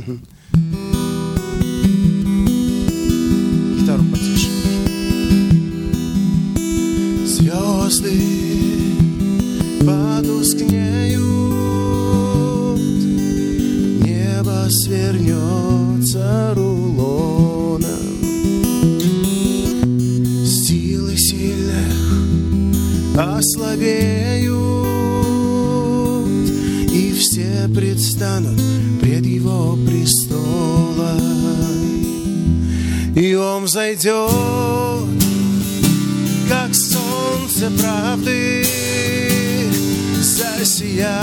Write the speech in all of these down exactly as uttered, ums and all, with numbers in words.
Гитару потише. Звезды потускнеют, небо свернется рулоном, силы сильных ослабеют, и все предстанут пред Его престолом, и Он взойдет, как солнце правды, засияет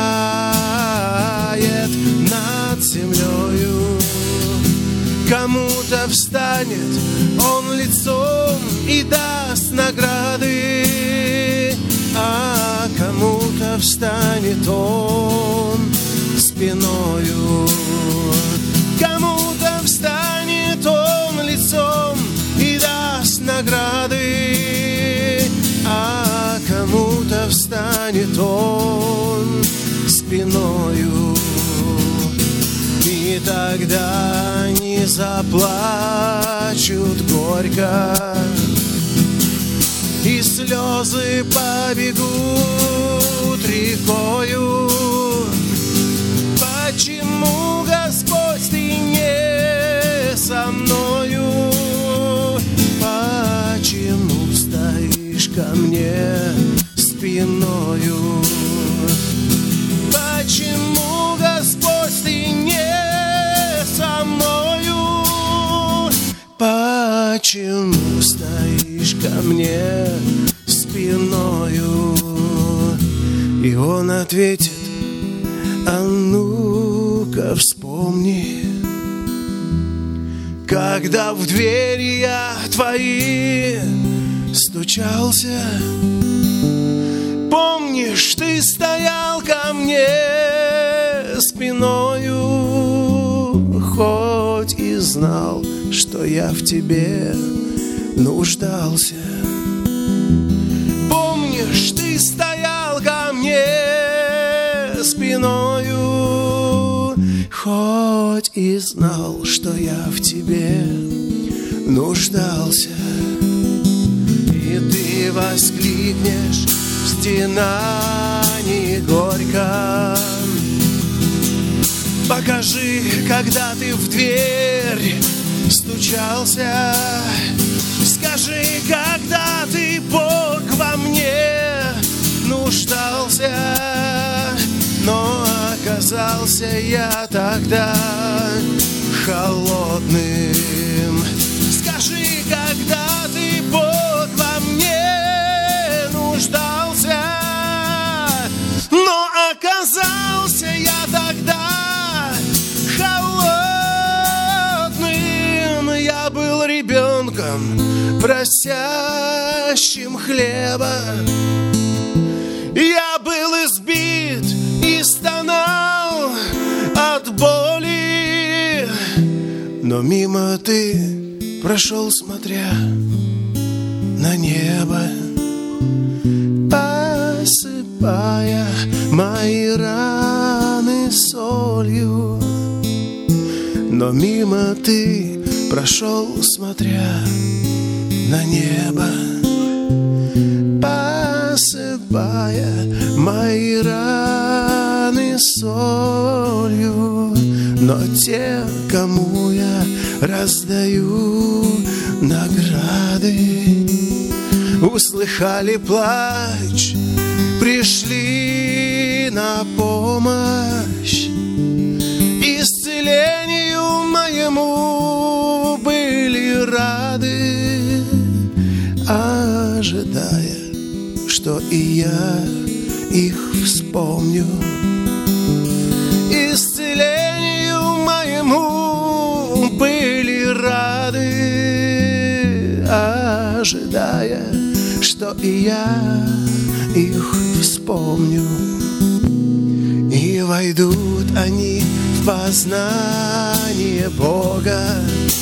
над землею. Кому-то встанет Он лицом и даст награды, а кому-то встанет Он спиною. Кому-то встанет Он лицом и даст награды, а кому-то встанет Он спиною. И тогда не заплачут горько, и слезы побегут рекою. Почему, Господь, Ты не со мною? Почему стоишь ко мне спиною? Почему, Господь, Ты не со мною? Почему стоишь ко мне спиною? И Он ответит: а ну-ка вспомни, когда в двери я твои стучался. Помнишь, ты стоял ко мне спиною, хоть и знал, что я в тебе нуждался. Помнишь, ты стоял ко мне спиною, хоть и знал, что я в тебе нуждался. И ты воскликнешь в стенании горько: покажи, когда ты в дверь стучался. Скажи, когда ты, Бог, во мне нуждался. Но оказался я тогда холодным. Скажи, когда ты, Бог, во мне нуждался. Но оказался я тогда холодным. Я был ребенком, просящим хлеба. Я был избит и стонал от боли, но мимо ты прошел, смотря на небо, посыпая мои раны солью. Но мимо ты прошел, смотря на небо, посыпая мои раны солью. Но те, кому я раздаю награды, услыхали плач, пришли на помощь. Исцелению моему были рады, ожидая, что и я их вспомню. Исцелению моему были рады, ожидая, что и я их вспомню. И войдут они в познание Бога,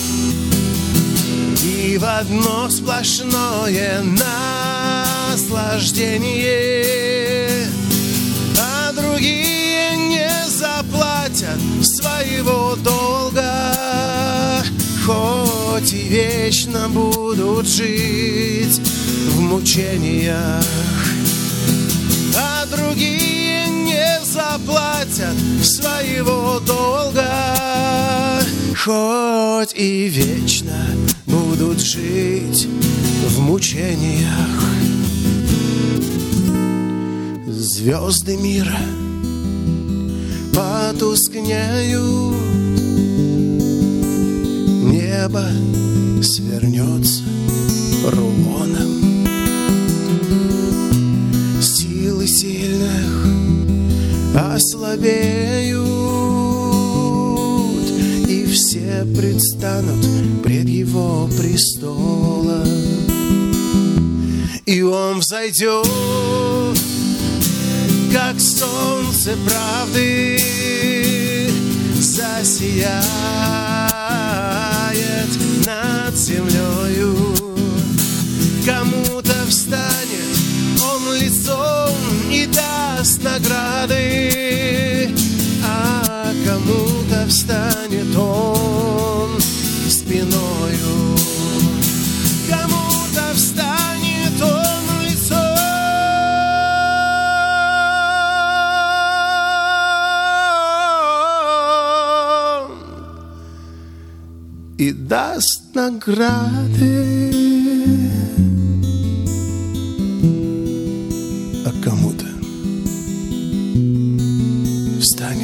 и в одно сплошное наслаждение, а другие не заплатят своего долга. хоть и вечно будут жить в мучениях, а другие не заплатят своего долга, хоть и вечно будут жить в мучениях. Звезды мира потускнеют, небо свернется рулоном, силы сильных ослабеют, и все предстанут пред его престолом, и он взойдет, как солнце правды, засияет над землею. Кому-то встанет он лицом и даст награды, а кому-то встанет он спиною. Кому-то встанет он лицом и даст награды, а кому-то встанет